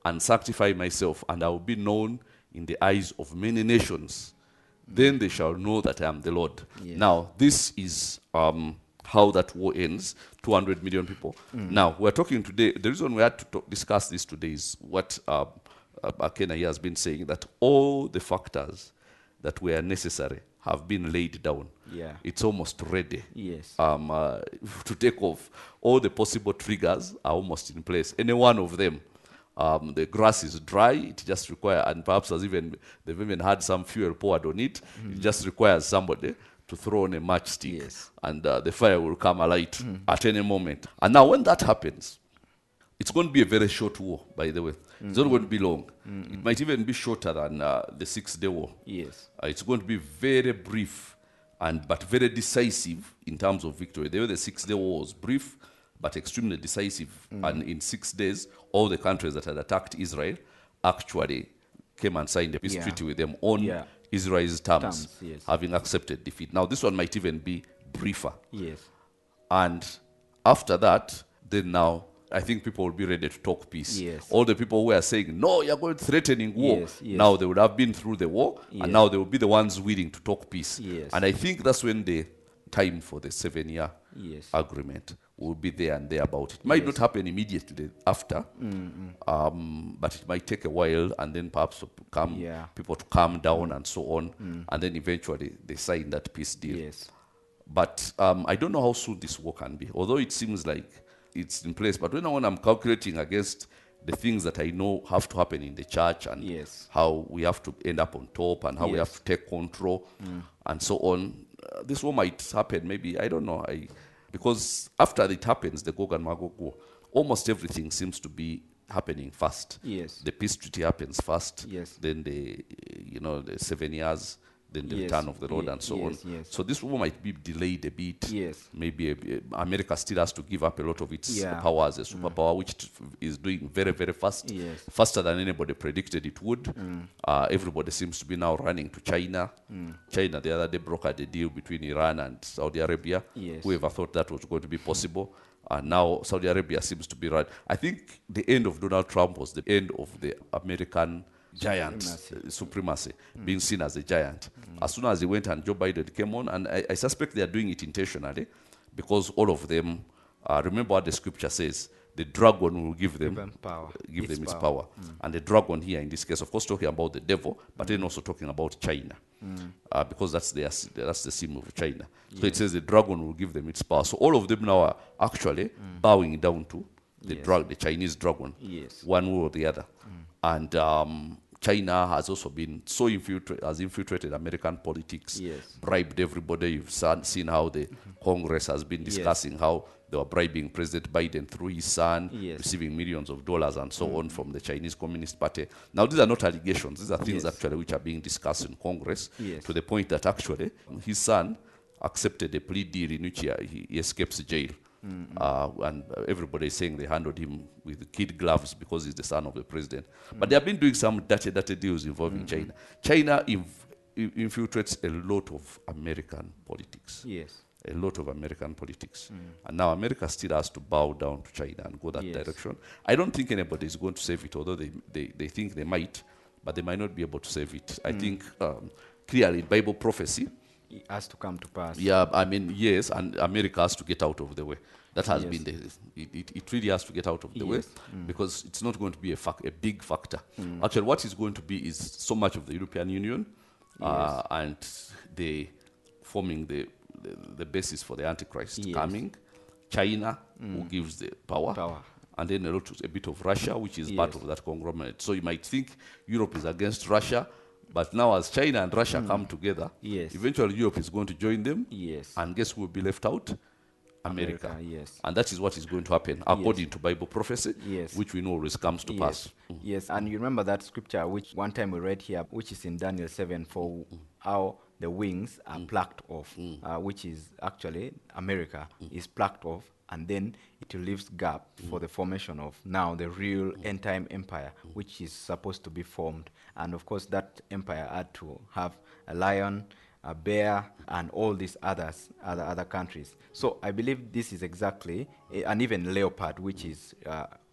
and sanctify myself, and I will be known in the eyes of many nations. Then they shall know that I am the Lord. Yes. Now, this is um, how that war ends, two hundred million people. Mm. Now, we're talking today, the reason we had to talk, discuss this today is what uh, uh, Akena here has been saying, that all the factors that were necessary have been laid down. Yeah. It's almost ready. Yes. Um, uh, to take off. All the possible triggers are almost in place. Any one of them. Um, the grass is dry, it just requires, and perhaps has even, they've even had some fuel poured on it. Mm. It just requires somebody to throw on a matchstick, yes. and uh, the fire will come alight mm. at any moment. And now when that happens, it's going to be a very short war, by the way. Mm-hmm. It's not going to be long. Mm-hmm. It might even be shorter than uh, the Six-Day War. Yes. Uh, it's going to be very brief, and but very decisive in terms of victory. The way the Six-Day War was brief, but extremely decisive. Mm. And in six days, all the countries that had attacked Israel actually came and signed a peace yeah. treaty with them on yeah. Israel's terms, terms yes. having accepted defeat. Now, this one might even be briefer. Yes. And after that, then now, I think people will be ready to talk peace. Yes. All the people who are saying, no, you're going threatening war, yes, yes. now they would have been through the war, yes. and now they will be the ones willing to talk peace. Yes. And I think that's when the time for the seven-year yes. agreement will be there and there about it. It might yes. not happen immediately after, mm-hmm. um, but it might take a while, and then perhaps come, yeah. people to calm down mm. and so on, mm. and then eventually they sign that peace deal. Yes. But um, I don't know how soon this war can be, although it seems like it's in place. But when, I, when I'm calculating against the things that I know have to happen in the church, and yes. how we have to end up on top, and how yes. we have to take control, mm. and so on, uh, this war might happen. Maybe, I don't know. I Because after it happens, the Gog and Magog war, almost everything seems to be happening fast. Yes. The peace treaty happens fast. Yes. Then the, you know, the seven years, then the yes. return of the Lord, Ye- and so yes, on. yes. So this war might be delayed a bit. Yes. Maybe a, a- America still has to give up a lot of its Yeah. power as a superpower, which t- is doing very, very fast. Yes. Faster than anybody predicted it would. Mm. Uh, everybody seems to be now running to China. Mm. China the other day brokered a deal between Iran and Saudi Arabia. Yes. Whoever thought that was going to be possible? And now Saudi Arabia seems to be right. I think the end of Donald Trump was the end of the American giant Supremacy. uh, supremacy, mm. being seen as a giant. Mm. As soon as he went and Joe Biden came on, and I, I suspect they are doing it intentionally, because all of them, uh, remember what the scripture says, the dragon will give them, Give them power. give Its them its power. power. Mm. And the dragon here in this case, of course, talking about the devil, but Mm. then also talking about China, Mm. uh, because that's the that's the symbol of China. So Yes. it says the dragon will give them its power. So all of them now are actually bowing down to the Yes. dra- the Chinese dragon, Yes. one way or the other. And um, China has also been so infiltrated, has infiltrated American politics, Yes. bribed everybody. You've son- seen how the Congress has been Yes. discussing how they were bribing President Biden through his son, Yes. receiving millions of dollars and so on from the Chinese Communist Party. Now, these are not allegations. These are things Yes. actually which are being discussed in Congress, Yes. to the point that actually his son accepted a plea deal in which he, he escapes jail. Mm-hmm. Uh, and everybody is saying they handled him with kid gloves because he's the son of the president. Mm-hmm. But they have been doing some dirty, dirty deals involving mm-hmm. China. China inf- infiltrates a lot of American politics. Yes. A lot of American politics. Mm. And now America still has to bow down to China and go that Yes. direction. I don't think anybody is going to save it, although they, they, they think they might, but they might not be able to save it. I think um, clearly in Bible prophecy, It has to come to pass. yeah, I mean, yes, and America has to get out of the way. That has Yes. been the, it, it, it really has to get out of the way, Yes. Mm. because it's not going to be a, fac- a big factor. Actually, what is going to be is so much of the European Union uh, and the forming the, the, the basis for the Antichrist Yes. coming, China, who gives the power, Power. and then a, lot, a bit of Russia, which is part Yes. of that conglomerate. So you might think Europe is against Russia, but now as China and Russia come together, Yes. eventually Europe is going to join them, Yes. and guess who will be left out? America. America, yes. And that is what is going to happen according to Bible prophecy, Yes. which we know always comes to Yes. pass. Yes, and you remember that scripture which one time we read here, which is in Daniel seven, for how the wings are plucked off, uh, which is actually America is plucked off, and then it leaves gap for the formation of now the real end time empire, which is supposed to be formed. And of course, that empire had to have a lion, a bear, and all these others, other other countries. So I believe this is exactly, eh, and even leopard, which is uh,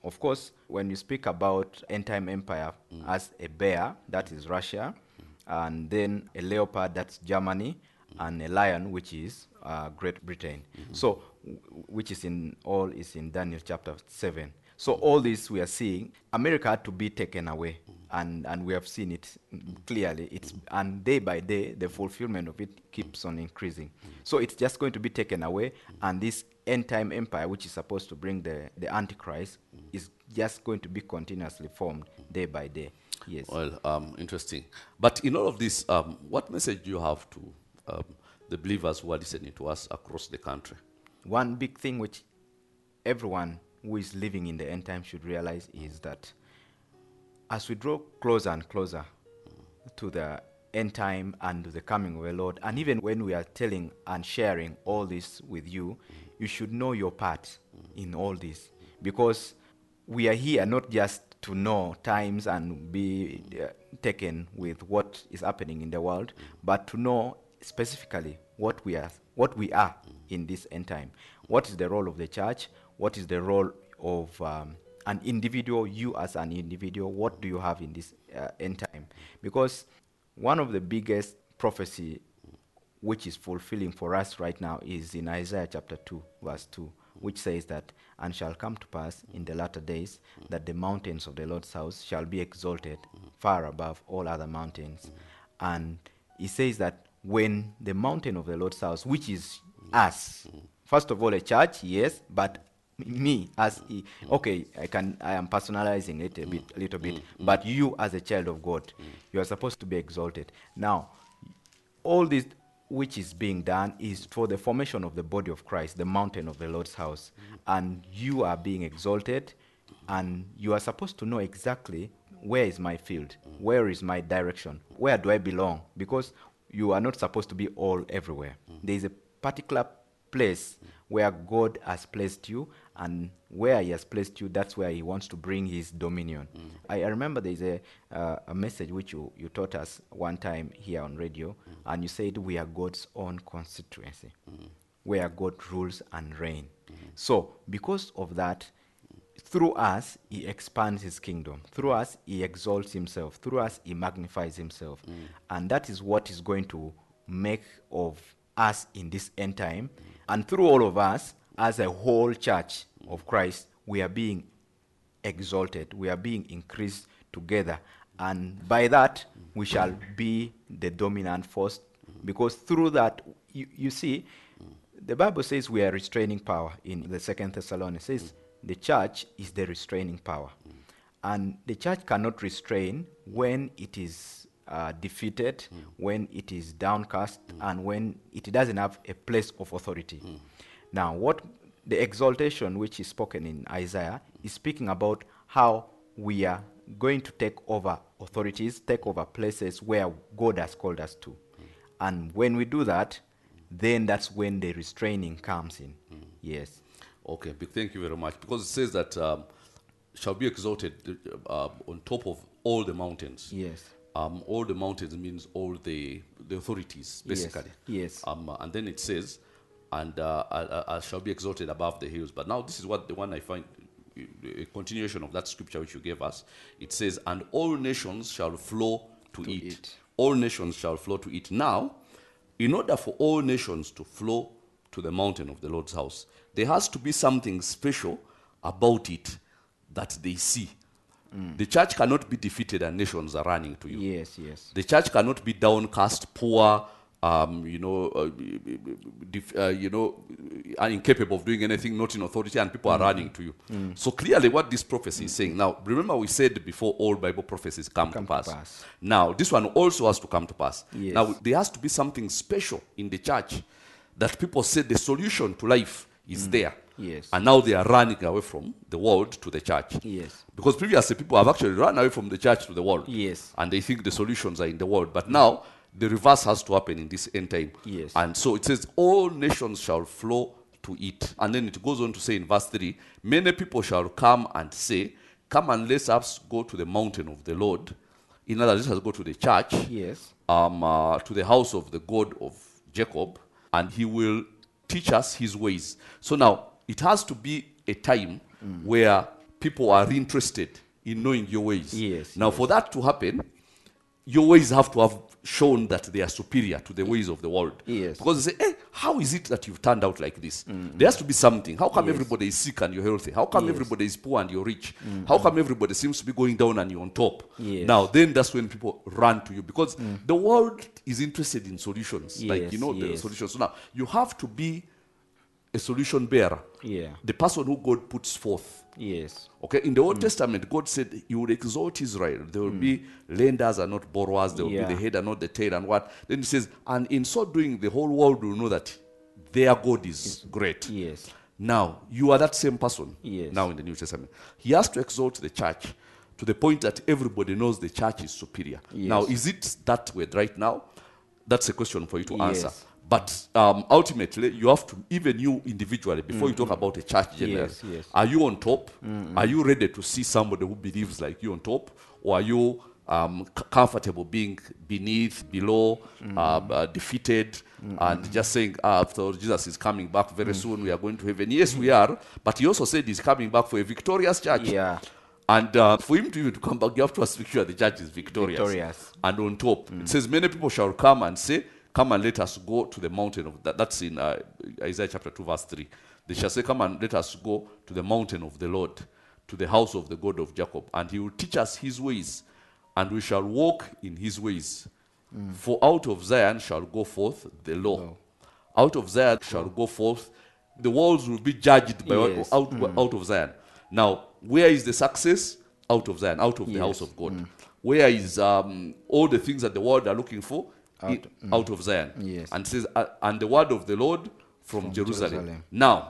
of course, when you speak about end-time empire as a bear, that is Russia, and then a leopard, that's Germany, and a lion, which is uh, Great Britain. So, w- which is in all is in Daniel chapter seven. So all this we are seeing, America had to be taken away, and, and we have seen it clearly. It's and day by day, the fulfillment of it keeps on increasing. So it's just going to be taken away, and this end-time empire, which is supposed to bring the, the Antichrist, is just going to be continuously formed day by day. Yes. Well, um, interesting. But in all of this, um, what message do you have to um, the believers who are listening to us across the country? One big thing which everyone who is living in the end time should realize is that as we draw closer and closer to the end time and to the coming of the Lord, and even when we are telling and sharing all this with you, you should know your part in all this, because we are here not just to know times and be uh, taken with what is happening in the world, but to know specifically what we are, what we are in this end time. What is the role of the church? What is the role of um, an individual? You as an individual, what do you have in this uh, end time? Because one of the biggest prophecy which is fulfilling for us right now is in Isaiah chapter two, verse two, which says that, and shall come to pass in the latter days that the mountains of the Lord's house shall be exalted far above all other mountains. And he says that when the mountain of the Lord's house, which is us, first of all a church, yes, but me as he, okay, I can I am personalizing it a bit, a little bit, but you as a child of God, you are supposed to be exalted. Now, all this which is being done is for the formation of the body of Christ, the mountain of the Lord's house, and you are being exalted, and you are supposed to know exactly where is my field, where is my direction, where do I belong, because you are not supposed to be all everywhere. There is a particular place where God has placed you, and where he has placed you, that's where he wants to bring his dominion. Mm. I, I remember there's a, uh, a message which you, you taught us one time here on radio, mm. and you said we are God's own constituency, mm. where God rules and reigns. Mm. So because of that, through us, he expands his kingdom. Through us, he exalts himself. Through us, he magnifies himself. Mm. And that is what is going to make of us in this end time. Mm. And through all of us, as a whole church of Christ, we are being exalted. We are being increased together. And by that, we shall be the dominant force. Because through that, you, you see, the Bible says we are restraining power. In the Second Thessalonians, it says the church is the restraining power. And the church cannot restrain when it is uh, defeated, mm. when it is downcast, mm. and when it doesn't have a place of authority. Mm. Now, what the exaltation which is spoken in Isaiah is speaking about how we are going to take over authorities, take over places where God has called us to. Mm. And when we do that, then that's when the restraining comes in. Mm. Yes. Okay, big thank you very much. Because it says that um, shall be exalted uh, on top of all the mountains. Yes. Um, all the mountains means all the, the authorities, basically. Yes. yes. Um, and then it says, and uh, I, I shall be exalted above the hills. But now this is what the one I find, a continuation of that scripture which you gave us. It says, and all nations shall flow to, to it. it. All nations shall flow to it. Now, in order for all nations to flow to the mountain of the Lord's house, there has to be something special about it that they see. Mm. The church cannot be defeated and nations are running to you. Yes, yes. The church cannot be downcast, poor, um, you know, uh, def- uh, you know, are incapable of doing anything, not in authority, and people mm. are running to you. Mm. So clearly, what this prophecy mm. is saying. Now, remember we said before, all Bible prophecies come, come to, pass. to pass. Now, this one also has to come to pass. Yes. Now, there has to be something special in the church that people say the solution to life is mm. there. Yes. And now they are running away from the world to the church. Yes. Because previously people have actually run away from the church to the world. Yes. And they think the solutions are in the world. But now the reverse has to happen in this end time. Yes. And so it says, all nations shall flow to it. And then it goes on to say in verse three, many people shall come and say, come and let us go to the mountain of the Lord. In other words, let us go to the church. Yes. Um, uh, to the house of the God of Jacob. And he will teach us his ways. So now, it has to be a time mm. where people are interested in knowing your ways. Yes, Now, for that to happen, your ways have to have shown that they are superior to the ways of the world. Yes. Because they say, hey, how is it that you've turned out like this? Mm-hmm. There has to be something. How come Yes. everybody is sick and you're healthy? How come Yes. everybody is poor and you're rich? Mm-hmm. How come everybody seems to be going down and you're on top? Yes. Now, then that's when people run to you, because mm. the world is interested in solutions. Yes, like, you know, the yes. solutions. So now, you have to be a solution bearer. Yeah. The person who God puts forth. Yes. Okay, in the Old Testament, God said He would exalt Israel. There will be lenders and not borrowers. There will Yeah. be the head and not the tail, and what? Then He says, and in so doing, the whole world will know that their God is great. Yes. Now, you are that same person. Yes. Now in the New Testament, He has to exalt the church to the point that everybody knows the church is superior. Yes. Now, is it that way right now? That's a question for you to Yes. answer. But um, ultimately, you have to, even you individually, before you talk about a church generally, Yes, yes. are you on top? Are you ready to see somebody who believes like you on top? Or are you um, c- comfortable being beneath, below, uh, uh, defeated, and just saying, ah, after Jesus is coming back very soon, we are going to heaven? Yes, we are. But He also said He's coming back for a victorious church. Yeah. And uh, for Him to even to come back, you have to make sure the church is victorious. Victorious. And on top. It says, many people shall come and say, come and let us go to the mountain of that. That's in uh, Isaiah chapter two, verse three. They shall say, come and let us go to the mountain of the Lord, to the house of the God of Jacob, and He will teach us His ways, and we shall walk in His ways. For out of Zion shall go forth the law. Law. Out of Zion shall go forth. The worlds will be judged by Yes. out, out of Zion. Now, where is the success? Out of Zion, out of the Yes. house of God. Where is um, all the things that the world are looking for? Out- In- out of Zion. Yes. And it says, uh, and the word of the Lord from, From Jerusalem. Jerusalem. Now,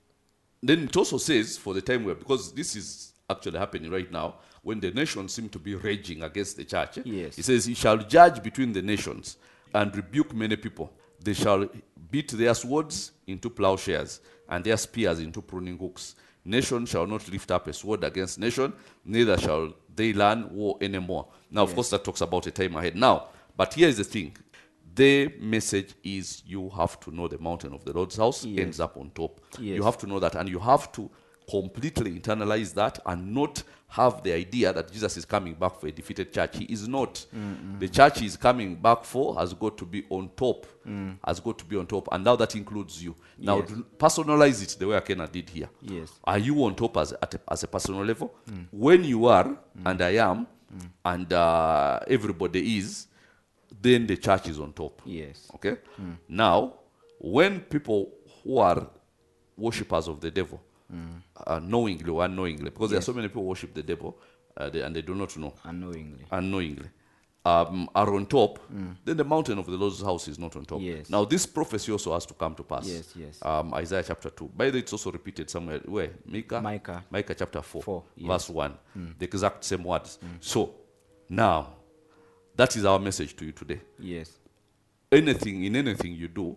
then it also says, for the time where, because this is actually happening right now, when the nations seem to be raging against the church, Yes. it says, He shall judge between the nations and rebuke many people. They shall beat their swords into plowshares and their spears into pruning hooks. Nation shall not lift up a sword against nation, neither shall they learn war anymore. Now, of course, that talks about a time ahead. Now, but here is the thing. The message is you have to know the mountain of the Lord's house Yes. ends up on top. Yes. You have to know that, and you have to completely internalize that and not have the idea that Jesus is coming back for a defeated church. He is not. The church he is coming back for has got to be on top. Has got to be on top. And now that includes you. Now, Yes. do- personalize it the way Akena did here. Yes. Are you on top as, at a, as a personal level? When you are, and I am, and uh, everybody is, then the church is on top. Yes. Okay? Now, when people who are worshippers of the devil, uh, knowingly or unknowingly, because there are so many people who worship the devil uh, they, and they do not know, Unknowingly. unknowingly, um, are on top, then the mountain of the Lord's house is not on top. Yes. Now, this prophecy also has to come to pass. Yes, yes. Um, Isaiah chapter two. By the way, it's also repeated somewhere. Where? Micah? Micah. Micah chapter four, Four, yes. verse one. The exact same words. So, now, that is our message to you today. Yes. Anything, in anything you do,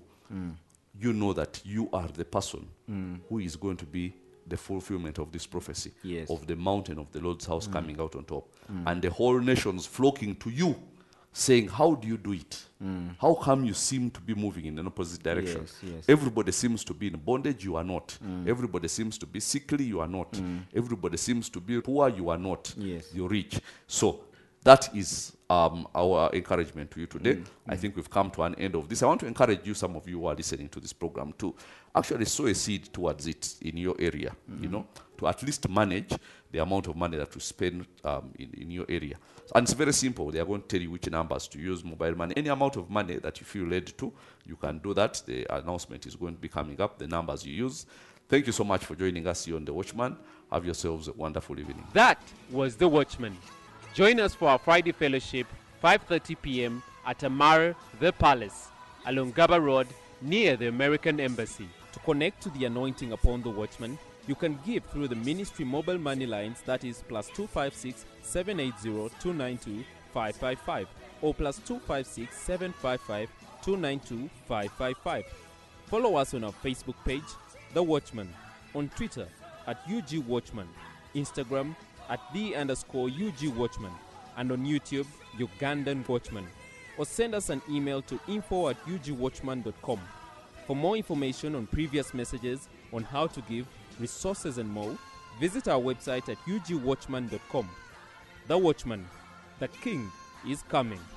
you know that you are the person who is going to be the fulfillment of this prophecy Yes. of the mountain of the Lord's house coming out on top. And the whole nations flocking to you, saying, how do you do it? How come you seem to be moving in an opposite direction? Yes, yes. Everybody seems to be in bondage, you are not. Everybody seems to be sickly, you are not. Everybody seems to be poor, you are not. Yes. You're rich. So that is um, our encouragement to you today. I think we've come to an end of this. I want to encourage you, some of you who are listening to this program, to actually sow a seed towards it in your area, you know, to at least manage the amount of money that you spend um, in, in your area. And it's very simple. They are going to tell you which numbers to use, mobile money. Any amount of money that you feel led to, you can do that. The announcement is going to be coming up, the numbers you use. Thank you so much for joining us here on The Watchman. Have yourselves a wonderful evening. That was The Watchman. Join us for our Friday fellowship, five thirty p.m. at Amar The Palace, along Gaba Road, near the American Embassy. To connect to the anointing upon The Watchman, you can give through the ministry mobile money lines, that is plus two five six, seven eight zero, two nine two, five five five or plus two five six, seven five five, two nine two, five five five. Follow us on our Facebook page, The Watchman, on Twitter at U G Watchman, Instagram at the underscore U G Watchman, and on YouTube, Ugandan Watchman. Or send us an email to info at u g watchman dot com. For more information on previous messages, on how to give, resources and more, Visit our website at u g watchman dot com. The Watchman, the King is coming.